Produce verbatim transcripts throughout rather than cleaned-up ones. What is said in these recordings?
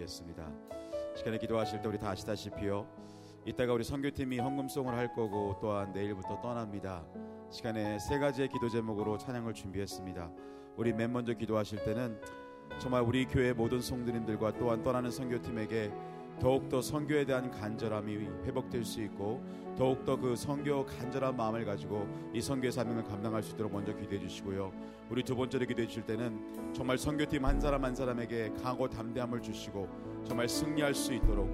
기도하시겠습니다. 시간에 기도하실 때 우리 다 아시다시피요, 이따가 우리 선교팀이 헌금송을 할 거고 또한 내일부터 떠납니다. 시간에 세 가지의 기도 제목으로 찬양을 준비했습니다. 우리 맨 먼저 기도하실 때는 정말 우리 교회 모든 성도님들과 또한 떠나는 선교팀에게 더욱더 선교에 대한 간절함이 회복될 수 있고 더욱더 그 선교 간절한 마음을 가지고 이 선교의 사명을 감당할 수 있도록 먼저 기도해 주시고요. 우리 두 번째로 기도해 주실 때는 정말 선교팀 한 사람 한 사람에게 강하고 담대함을 주시고 정말 승리할 수 있도록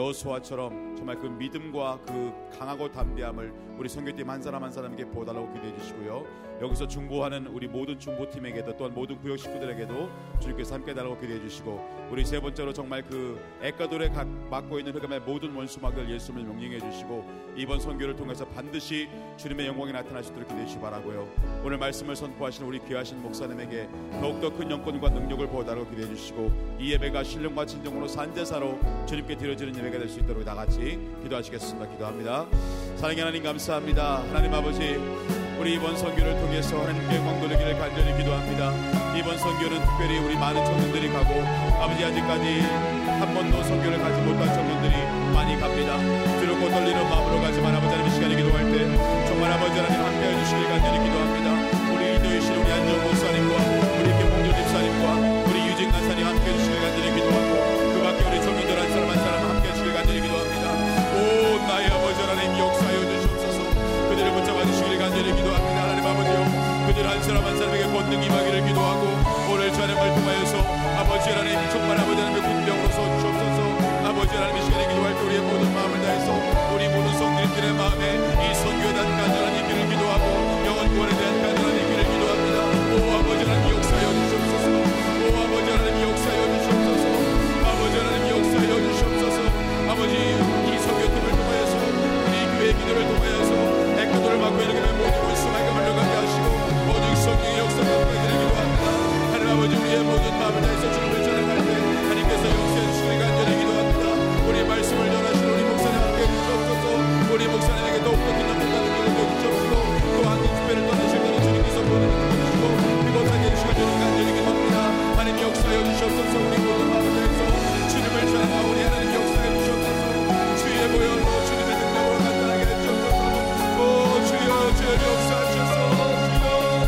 여호수아처럼 정말 그 믿음과 그 강하고 담대함을 우리 선교팀 한 사람 한 사람에게 보달라고 기도해 주시고요. 여기서 중보하는 우리 모든 중보팀에게도 또한 모든 구역 식구들에게도 주님께서 함께 달라고 기도해 주시고, 우리 세 번째로 정말 그 에콰도르에 맡고 있는 흑암의 모든 원수막을 예수님을 명령해 주시고 이번 선교를 통해서 반드시 주님의 영광이 나타날 수 있도록 기도해 주시기 바라고요. 오늘 말씀을 선포하시는 우리 귀하신 목사님에게 더욱더 큰 영권과 능력을 보달라고 기도해 주시고 이 예배가 신령과 진정으로 산제사로 주님께 드려지는 예배가 될 수 있도록 다같이 기도하시겠습니다. 기도합니다. 사랑의 하나님 감사합니다. 하나님 아버지, 우리 이번 선교를 통해서 하나님께 영광 돌리기를 간절히 기도합니다. 이번 선교는 특별히 우리 많은 청년들이 가고 아버지 아직까지 한 번도 선교를 가지 못한 청년들이 많이 갑니다. 두렵고 떨리는 마음으로 가지만 아버지 하나님 이 시간에 기도할 때 정말 아버지 하나님 함께해 주시길 간절히 기도합니다. 우리 이도희신 우리 안정 목사님과 우리 김봉준 집사님과 우리 유진 간사님 함께해 주시길 간절히 기도하고 그 밖에 우리 청년들 한 사람 한 사람 함께해 주시길 간절히 기도합니다. 오 나의 아버지 하나님 역사하여 주시옵소서. 그들을 붙잡아 주시길 간절히 기도합니다. 하나님 아버지요, 그들 한 사람 한 사람에게 권능 임하기를 기도하고 오늘 촬영을 통하여서 아버지 하나님 정말 아버지 하나님의 군병으로 서주시옵소서. 아버지 하나님 이 시간에 기도할 때 우리의 모든 마음을 다해서 우리 모든 성도님들의 마음에 이 선교에 대한 간절한 이기를 기도하고 영혼 구원에 대한 간절한 이기를 기도합니다. 오 아버지 하나님 역사하여 주시옵소서. 오 아버지 하나님 역사하여 주시옵소서. 아버지 하나님 역사하여 주시옵소서. 아버지 이 선교팀을 통하여서 우리 교회 기도를 통하여서 에콰도르를 맡고 있는 모든 원수막을 물러가게 하시고 모든 성경의 역사를 통하기를 기도합니다. 하나님 아버지, 우리의 모든 마음을 다해서 주님을 전할 때 하나님께서 역사해 주시길 간절히 기도합니다. 우리의 말씀을 전하시는 우리 목사님 함께 해주시옵소서. 우리 목사님에게 더욱더 큰 영광과 능력을 주시옵소서. 또한 이 집회를 떠나실 때는 주님께서 모든 것을 주시고 그곳하게 해주시길 주님 간절히 기도합니다. 하나님 역사해 주시옵소서. 우리 모든 마음을 다해서 주님을 전하고 우리 하나님 역사해 주시옵소서. 주의 보혈로 주님의 능력으로 나타나게 해주옵소서. 오 주여 주여 역사하셔서 주여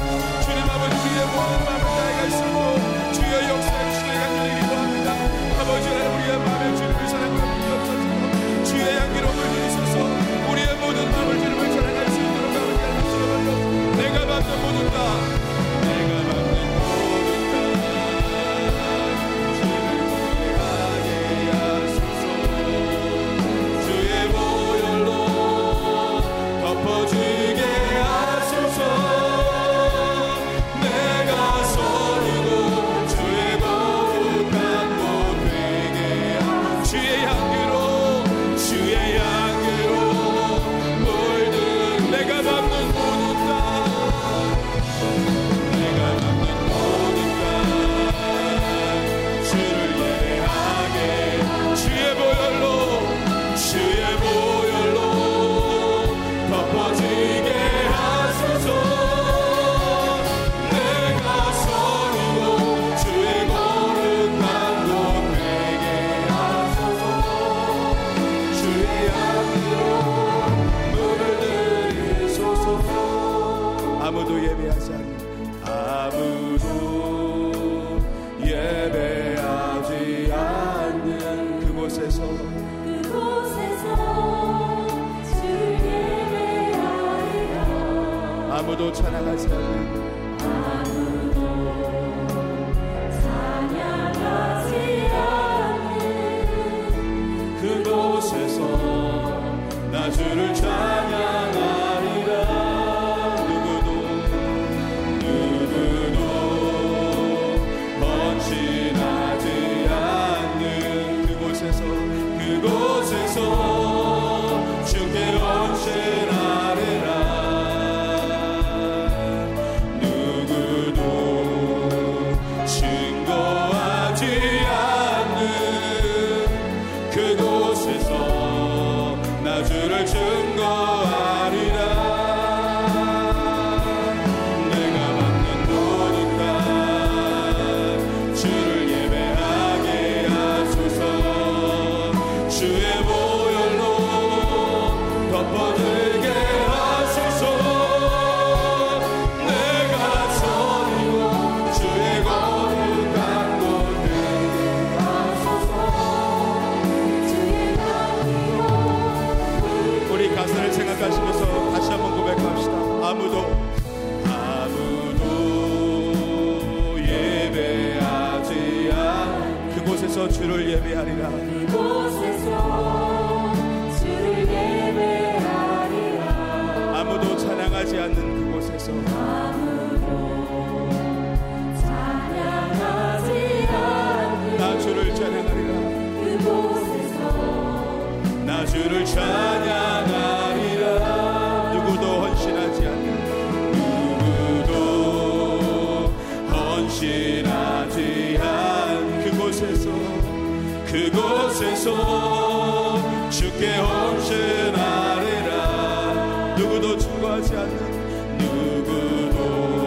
주님 아버지 주의 모든 마음을 다해 갈 수 있고 주여 역사해 주시길 간절히 기도합니다. 아버지 하나님 우리의 마음에 주님을 사랑하는 주옵소서. 주의 향기로움을 누리소서. 우리의 모든 마음을 주님을 사랑할 수 있도록 아버지 하나님 주여발로 내가 받는 모든 것 내가 받는 모든 것 주를 구하게 하소서. 주의 보혈로 덮어주게 하소서. 내가 서리고 주의 거룩한 곳 되게 하소서. 주의 향기로 주의 향기로 물든 내가 받는 모든 땅 내가 받는 모든 땅 주를 예배하게 주의 보혈로 주의 보혈로 덮어지게 하소서. 내가 서리고 주의 거룩한 곳 되게 하소서. 주의 향기로 물들이소서. 아무도 예배하지 않는 아무도 예배하지 않는 그곳에서 그곳에서 주를 예배하리라. 아무도 찬양하지 않는 아무도 찬양하지 않는 그곳에서 나 주를 찬양하리라. 누구도 누구도 헌신하지 않는 그곳에서 그곳에서 주께 헌신하리라. 누구도 증거하지 않는 그곳에서 나 주를 증거하리라. 내가 받는 모든 것 주를 예배하게 하소서. 주를 예배하리라. 그곳에서 주를 예배하리라. 아무도 찬양하지 않는 그곳에서 아무도 찬양하지 않는 나 주를 찬양하리라. 그곳에서 나 주를 찬양하리라. 누구도 헌신하지 않는 누구도 헌신하지 않는 그곳에서 그곳에서 주께 헌신하리라. 누구도 증거하지 않는 누구도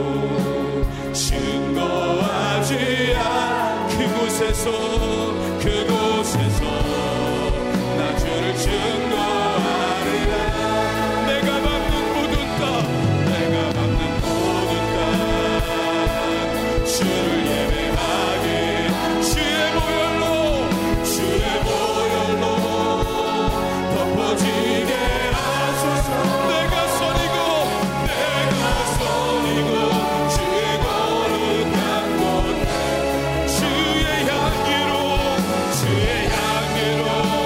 증거하지 않는 그곳에서 그곳에서 나 주를 증거하리라. 내가 밟는 모든 땅 내가 밟는 모든 땅 주를 예배하게 주의 보혈로 주의 보혈로 덮어지게 하소서. 내가 선이고 내가 선이고 주의 거룩한 곳 주의 향기로 주의 향기로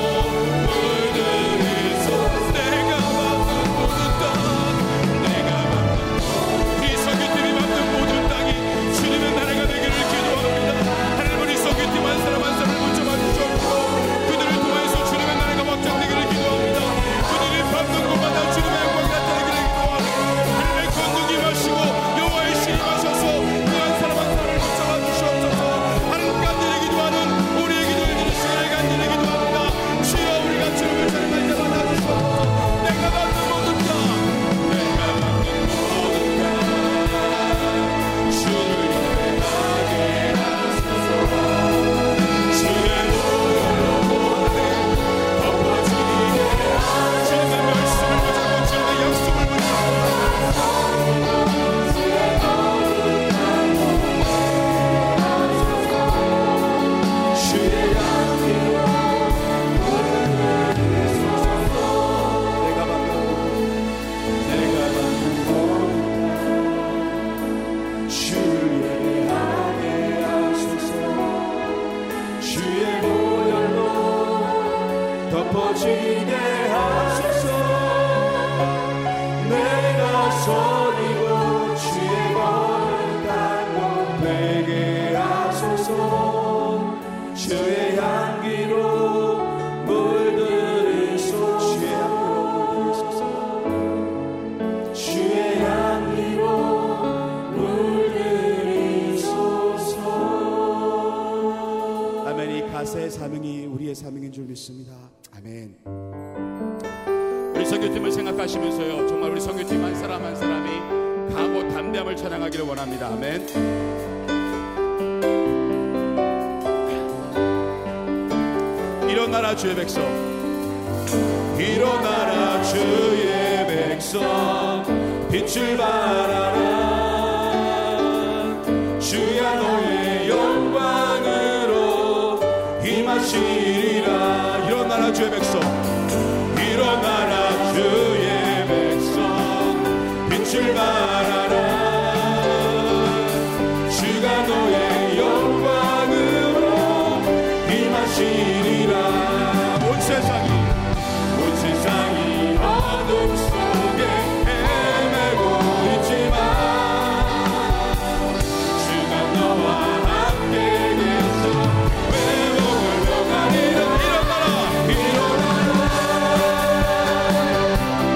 물들이소. 내가 밟는 모든 땅 내가 밟는 이 성교팀이 밟는 모든 땅이 주님의 나라가 되기를 기도합니다. 하나님 우리 성교팀 한 사람 한 사람을 붙잡아 주시옵고 그들을 통해서 주님의 나라가 확장되기를 기도합니다. 그들이 밟는 곳마다 주님의 영광이 나타나기를 기도합니다. 하나님의 권능이 마시고 여호와의 신이 마셔서 그 한 사람 한 사람을 붙잡아 주시옵소서. 하나님 간절히 기도하는 우리의 기도를 들으시기를 간절히 기도합니다. 주여 우리가 주님을 찬양할 때 받아주시옵소서. 내가 밟는 모든 땅 내가 밟는 모든 땅 주를 예배하게 하소서. 주의 보혈로 덮어지게 하소서. 주님의 말씀을 붙잡고 주님의 약속을 붙잡고 주의 향기로 내가 받는 내가 받는 주를 예배하게 하소서. 주의 보혈로 덮어지게 하소서. 내가 선이고 주의 거룩한 곳 되게 하소서. 주의 향기로 물들이소서. 주의 향기로 물들이소서. 아멘. 이 가세의 사명이 우리의 사명인 줄 믿습니다. 아멘. 우리 선교팀을 생각하시면서요, 정말 우리 선교팀 한 사람 한 사람이 각오 담대함을 찬양하기를 원합니다. 아멘. 일어나라 주의 백성, 일어나라 주의 백성, 빛을 발하라. 주야 너의 영광으로 임하시리라. 일어나라 주의 백성, 일어나라 주의 백성, 빛을 발하라. 주가 너의 영광으로 임하시리라. 온 세상이 온 세상이 어둠 속에 헤매고 있지만 주가 너와 함께 계셔 외로움을 명하리라. 일어나라 일어나라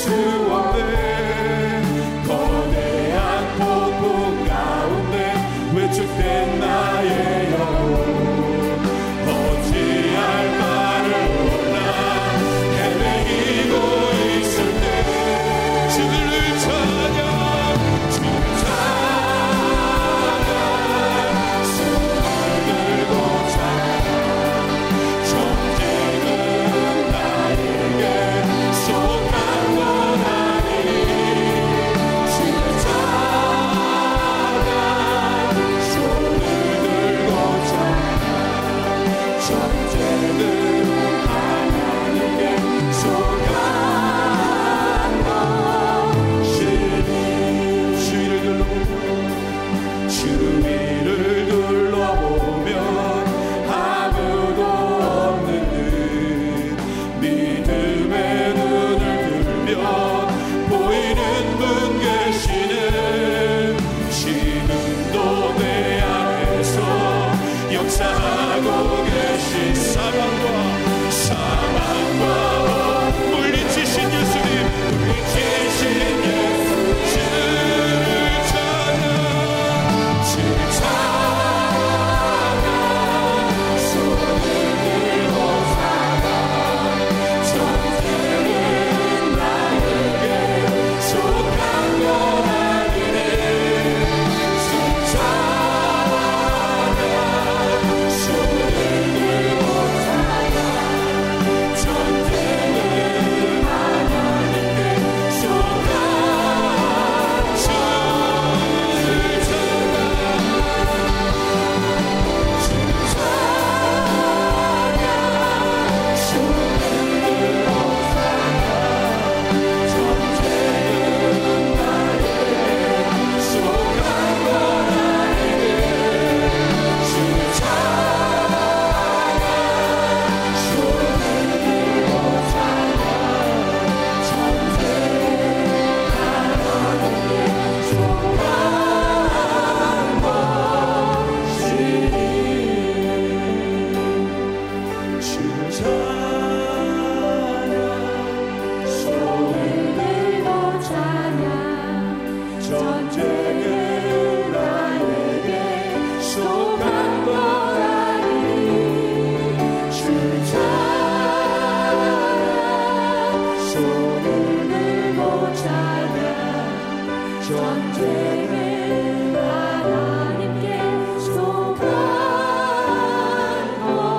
없는 거대한 폭풍 가운데 위축된 나의 영혼 어찌할 바를 몰라 헤매이고 있을 때 주를 찬양 주를 찬양 손을 들고 찬양 전쟁은 나에게 속한 건 아니니 주를 찬양 손을 들고 찬양 전쟁은 하나님께 속한 것이니 주위를 둘러보면 주위를 둘러보면 아무도 없는 듯 믿음의 눈을 들면 보이는 분 계시네 지금도 내 안에서 역사하고 계신 사망과 사망과 물리치신 예수님 물리치신 예수 주를 찬양 주를 찬양 손을 들고 찬양 전쟁은 나에게 속한 건 아니네 주를 찬양 손을 들고 찬양 전쟁은 하나님께 속한 주를 찬양 주를 찬양 손을 들고 찬양 전쟁은 나에게 속한 건 아니네 주를 찬양 손을 들고 찬양 전쟁은 하나님께 속한 것이니 주를 찬양 손을 들고 찬양 전쟁은 나에게 속한 것 아니니 주를 찬양 손을 들고 찬양 전쟁은 하나님께 속한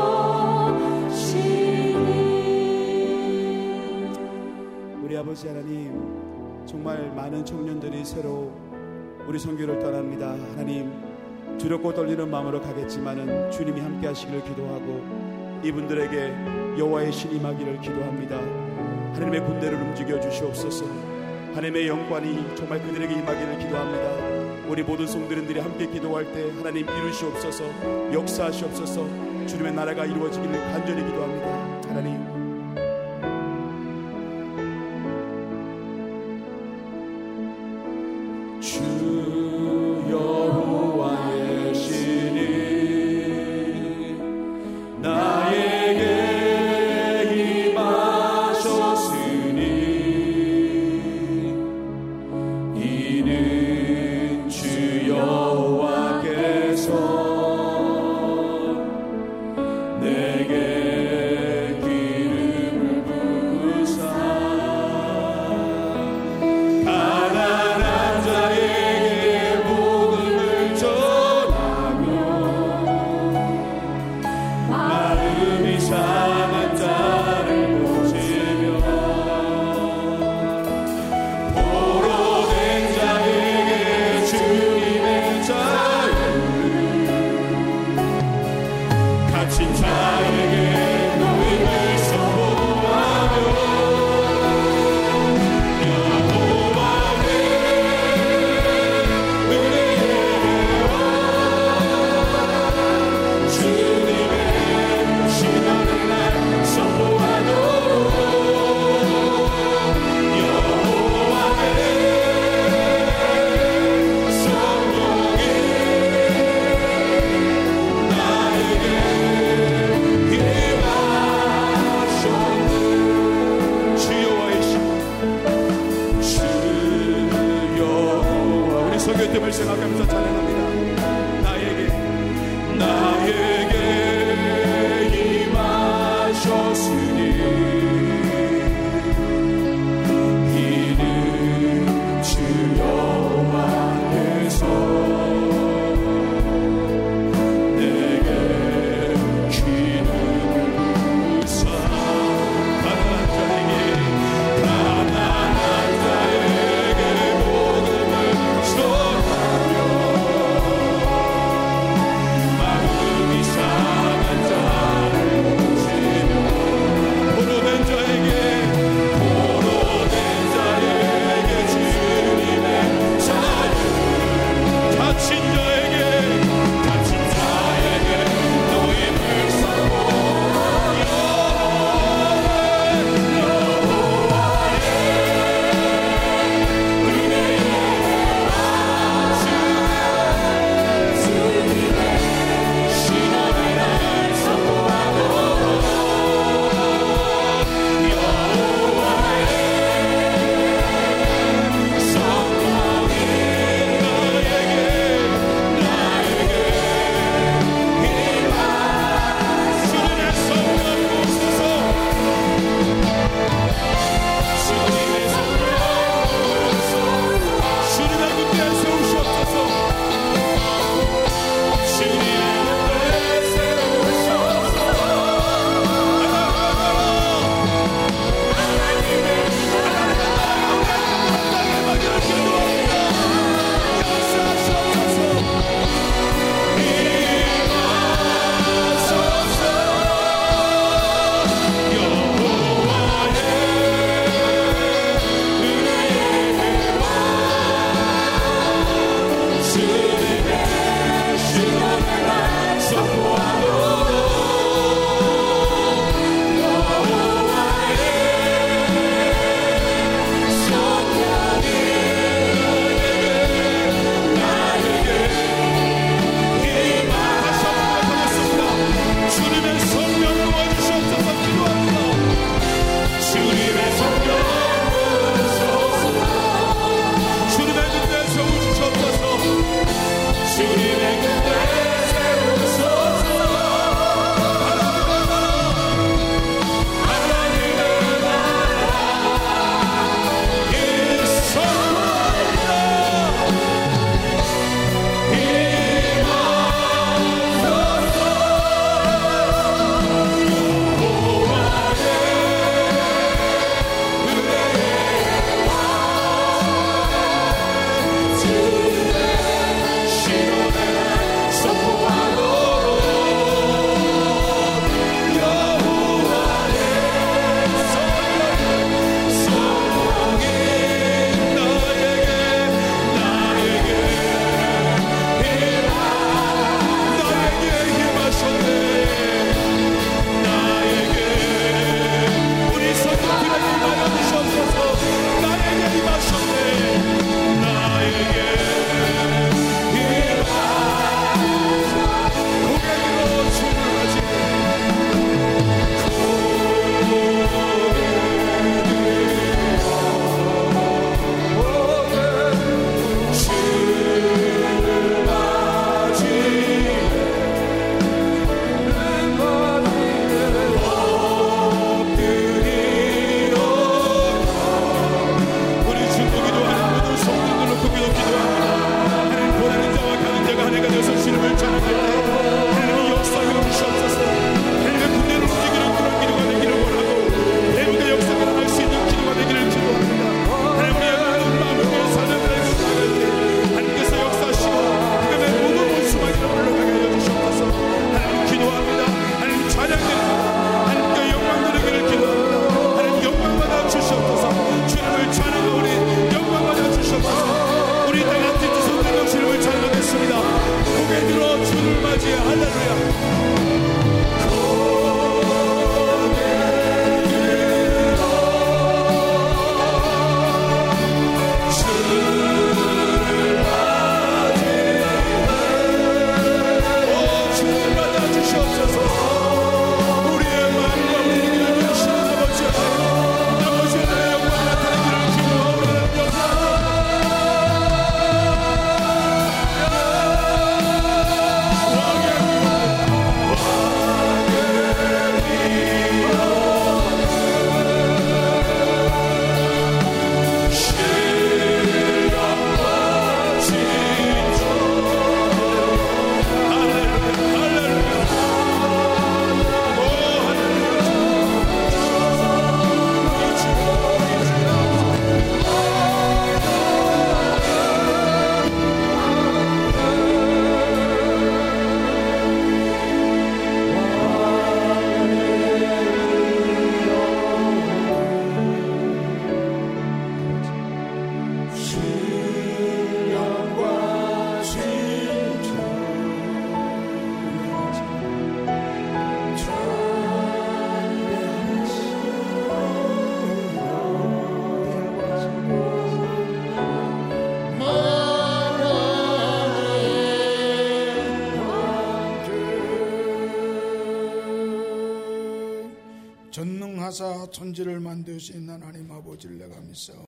것이니 우리 아버지 하나님, 정말 많은 청년들이 새로 우리 선교를 떠납니다. 하나님, 두렵고 떨리는 마음으로 가겠지만은 주님이 함께 하시기를 기도하고 이분들에게 여호와의 신이 임하기를 기도합니다. 하나님의 군대를 움직여 주시옵소서. 하나님의 영광이 정말 그들에게 임하기를 기도합니다. 우리 모든 성도님들이 함께 기도할 때 하나님 이루시옵소서, 역사하시옵소서. 주님의 나라가 이루어지기를 간절히 기도합니다. 하나님, 주 여호와의 신이 나에게 임하셨으니 이는 주 여호와께서 내게 기름을 부으사 가난한 자에게 복음을 전하며 마음이 상한 자를 고치며 포로된 자에게 주님의 자유를 갇힌 자에게 노임을 선포하며 주님의 신원을 날 선포하도록 여호와의 성령이 나에게 Oh 전능하사 천지를 만드신 하나님 아버지를 내가 믿사옵나니